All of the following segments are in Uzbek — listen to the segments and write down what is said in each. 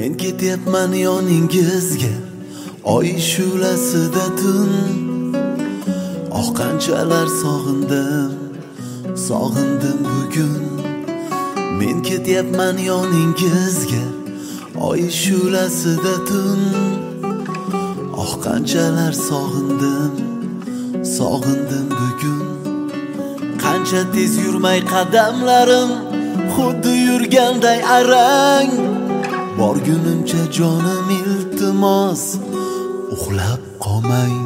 Men ketyapman yoningizga, oy shulasida tun. Oh qanchalar sog'indim bugun. Men ketyapman yoningizga, oy shulasida tun. Oh qanchalar sog'indim bugun. Qancha tez yurmay qadamlarim, xuddi yurganday arang. Borgunimcha jonim iltimos, uxlab qolmang.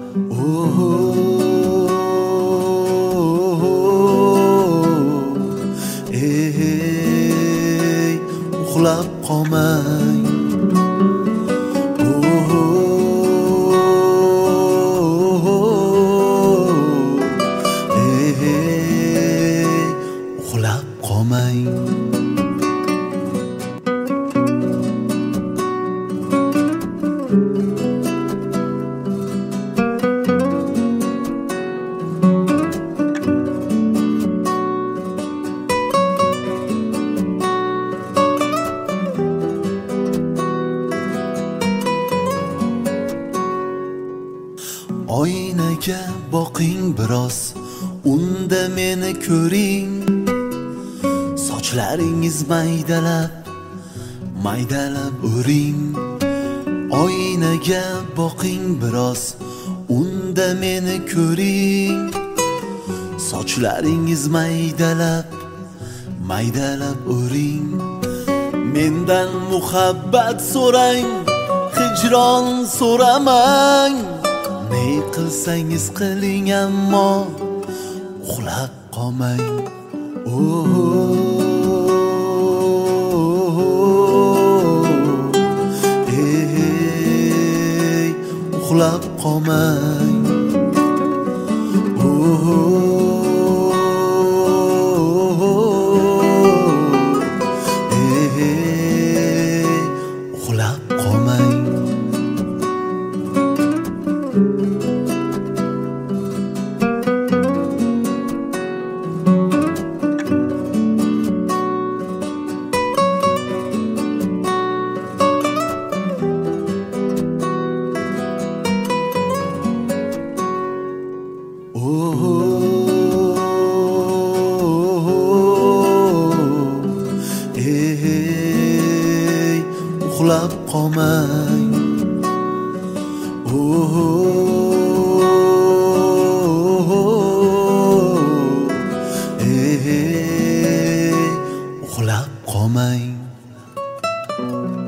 Ey, uxlab qolmang. Uxlab qolmang. Oynaga boqing biroz, unda meni ko'ring. Sochlaringiz maydalab o'ring. Oynaga boqing biroz, unda meni ko'ring. Sochlaringiz maydalab o'ring. Mendan muhabbat so'rang, hijron so'ramang. Ne qilsangiz qiling, ammo uxlab qolmang. Ey, uxlab qolmang. Ey, uxlab qolmang. Ey, uxlab qolmang. Ey, uxlab qolmang.